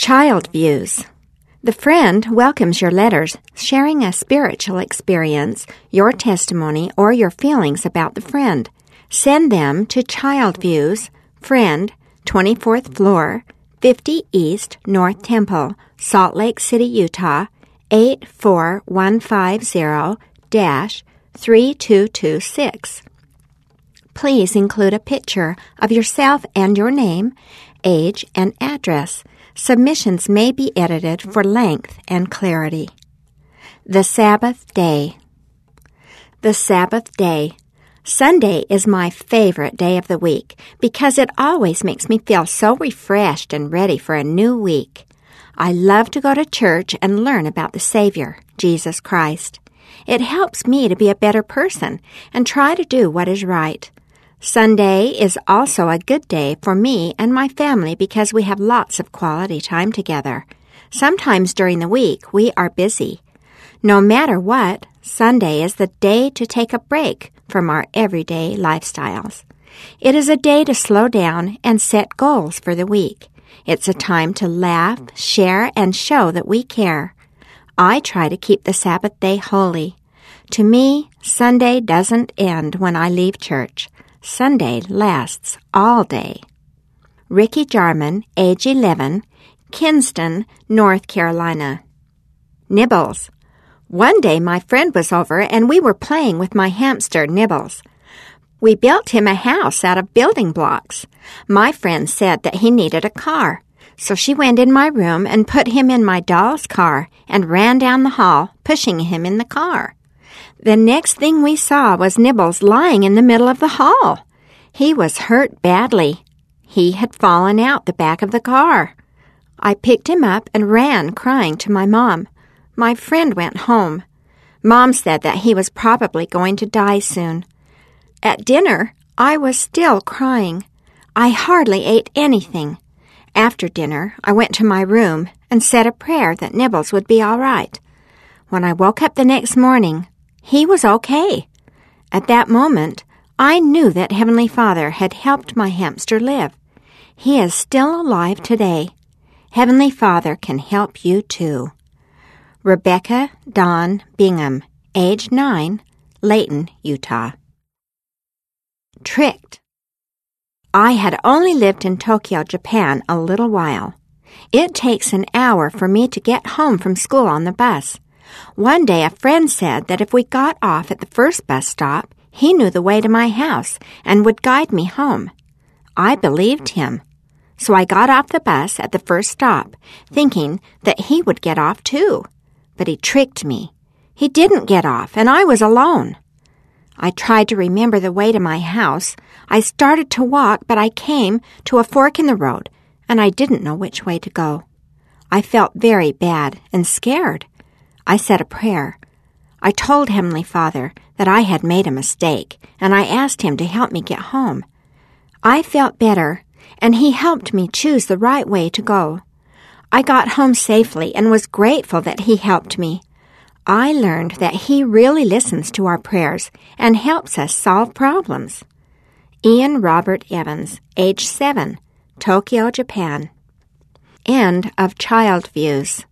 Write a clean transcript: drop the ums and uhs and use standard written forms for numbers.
Child Views. The friend welcomes your letters, sharing a spiritual experience, your testimony, or your feelings about the friend. Send them to Child Views, Friend, 24th floor, 50 East North Temple, Salt Lake City, Utah, 84150-3226. Please include a picture of yourself and your name, age, and address. Submissions may be edited for length and clarity. The Sabbath Day. The Sabbath Day. Sunday is my favorite day of the week because it always makes me feel so refreshed and ready for a new week. I love to go to church and learn about the Savior, Jesus Christ. It helps me to be a better person and try to do what is right. Sunday is also a good day for me and my family because we have lots of quality time together. Sometimes during the week, we are busy. No matter what, Sunday is the day to take a break from our everyday lifestyles. It is a day to slow down and set goals for the week. It's a time to laugh, share, and show that we care. I try to keep the Sabbath day holy. To me, Sunday doesn't end when I leave church. Sunday lasts all day. Ricky Jarman, age 11, Kinston, North Carolina. Nibbles. One day my friend was over and we were playing with my hamster, Nibbles. We built him a house out of building blocks. My friend said that he needed a car, so she went in my room and put him in my doll's car and ran down the hall, pushing him in the car. The next thing we saw was Nibbles lying in the middle of the hall. He was hurt badly. He had fallen out the back of the car. I picked him up and ran crying to my mom. My friend went home. Mom said that he was probably going to die soon. At dinner, I was still crying. I hardly ate anything. After dinner, I went to my room and said a prayer that Nibbles would be all right. When I woke up the next morning, he was okay. At that moment, I knew that Heavenly Father had helped my hamster live. He is still alive today. Heavenly Father can help you too. Rebecca Dawn Bingham, age 9, Layton, Utah. Tricked. I had only lived in Tokyo, Japan a little while. It takes an hour for me to get home from school on the bus. One day a friend said that if we got off at the first bus stop, he knew the way to my house and would guide me home. I believed him. So I got off the bus at the first stop, thinking that he would get off too. But he tricked me. He didn't get off, and I was alone. I tried to remember the way to my house. I started to walk, but I came to a fork in the road, and I didn't know which way to go. I felt very bad and scared. I said a prayer. I told Heavenly Father that I had made a mistake, and I asked Him to help me get home. I felt better, and He helped me choose the right way to go. I got home safely and was grateful that He helped me. I learned that He really listens to our prayers and helps us solve problems. Ian Robert Evans, age 7, Tokyo, Japan. End of Child Views.